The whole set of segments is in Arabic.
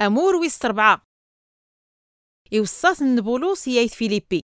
أمور ويست 4 إوصات النبولوس يايت فيليبي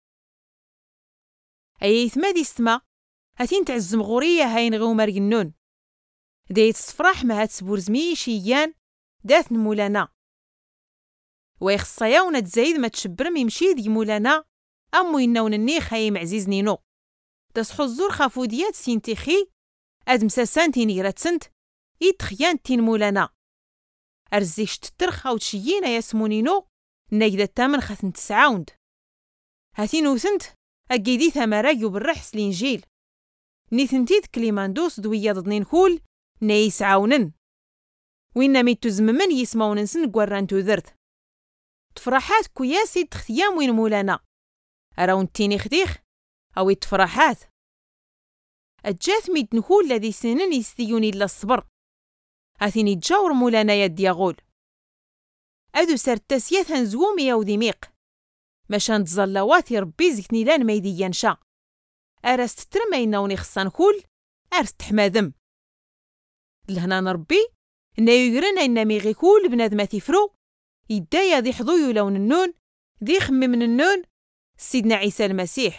أييت مادي ستما هاتين تعزم غورية هاين غومر جنون دايت صفراح ما هات سبورزمي شيان دات مولانا ويخصاياونا تزايد ما تشبرم يمشي دي مولانا أمو يناون النيخ هايم عزيز نينو تصحو الزور خافوديات سينتيخي أدم ساسان تيني راتسنت يتخيان تين مولانا أرزيش تترخ أو تشيين ياسمونينو نايدة التامن خاثن تسعاوند هاتين وثنت أجيدي ثمراجو بالرحس الإنجيل نيثنتيت كليماندوس دوية ضدنين كول نايس عاونن وإنا ميتو زممن يسماون نسن قواران توذرت تفرحات كوياسي تختيام وين مولانا أراون تيني خديخ أو تفرحات أجات ميت نكول الذي سنن يستيوني إلا الصبر هاتيني تجاور مولانا يا دياغول أدو سرتاسيات هنزوم يا وديميق مشان تزلاواتي ربي زكني لان ميدي ينشا أرست ترمينا ونخصان كول أرست حمادم لهنا نربي إنا يقرنا إنا ميغي كول بنادماتي فرو يدايا ذي حضويو لون النون ذي خمي من النون سيدنا عيسى المسيح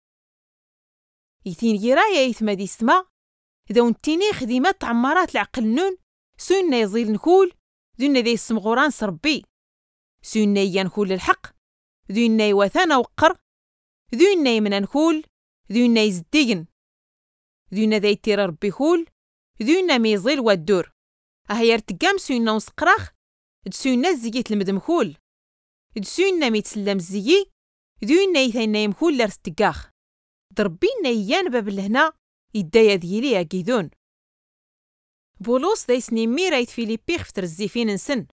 يثين جرايا يثما دي سما ذون تيني خديمات عمارات العقل النون سونا يزيل نكول ذونا ذي السمغوران سربي سونا ينكول الحق ذونا يوثانا وقر ذونا يمنا نكول ذونا يزدين ذونا ذي تير ربي كول ذونا ميزيل والدور أهيار تقام سونا وسقراخ دسونا زيت المدمكول دسونا ميتسلم زيي ذونا يثينا يمكول لارستقاخ ضربينا يان باب لهنا يدايا ديالي أكيدون بولوس دايسني ميرايت فيليبي خفتر الزيفين نسن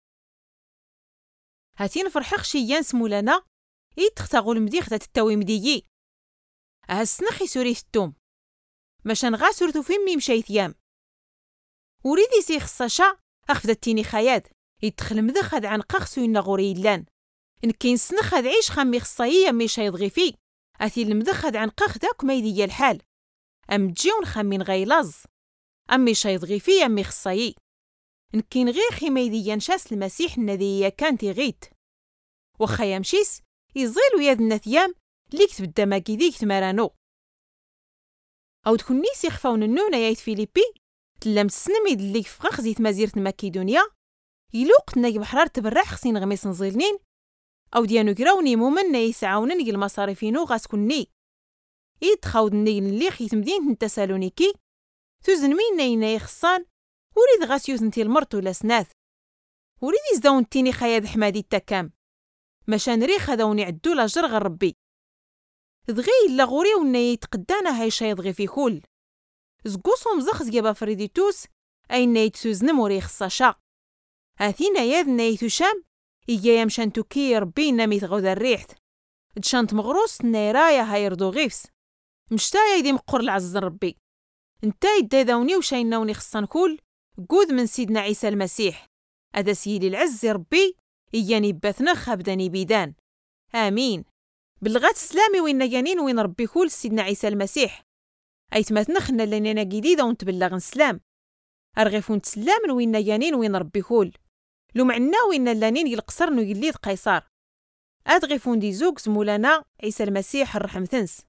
هاتين فرحق شيان سمولانا يتختاغو المديخ تتاوي مديي أهسنخي سوري التوم ماشان غا سورتو فين ميمشايت يام وريدي سي خصاشا أخفتتيني خياد يدخل مدخ هاد عن قاخسو ينا غوري اللان إن كاين سنخ هاد عيش خامي خصايا ميشا يضغي فيه أثي المدخ هاد عن قاخ داك ما يدي الحال أم تجيون خامين غيلاز أمي شايضغي فيه أمي خصايي إن كاين غير خي ما يدي ينشاس المسيح النذي كانتي غيت وخا يمشيس يزيلو يد النثيام ليك تبدا ماكي ديك تمارانو أو تكون نيس يخفاون النونة يايت فيليبي تلام السنميد اللي فغاخ زيت مازيرة ماكيدونيا يلوق ناقي بحرار تبرح خصين غميس نزيلنين أو ديانو كراوني مومن يسعاونن يجي المصاريفينو غاسكني يتخاود النيل اللي خيت مدينة تسالونيكي توزن مين ناينا يخصان وريد غاسيوث نتي المرتو لسناث وريد يزداون تيني خياد حمادي التكام مشان ريخ هذاوني عدو لاجر غير ربي دغي إلا غوري ونا يتقدانا هاي شايض غي في كل زقوصهم زخز جابا فريديتوس أي نايتوزن موري خصاشا هاثينا ياذ نايتوشام إيجا يمشان توكي ربي نامي تغوذ الريحت دشانت مغروس نايرايا هايردو غيفس مشتايا يدي مقر العز ربي انتاي داذاوني وشايناوني خصان كل قود من سيدنا عيسى المسيح أدا سيدي العز ربي إياني باثنخ أبداني بيدان آمين بلغات سلامي وين جانين وين ربي كل سيدنا عيسى المسيح أيت ما تنخنا لنا جديدة ونتبلغ سلام أرغفون تسلام وين جانين وين ربي كل لو معنا وين لانين يلقصرن ويليد قيصر أدغفون دي زوج زمولانا عيسى المسيح الرحم ثنس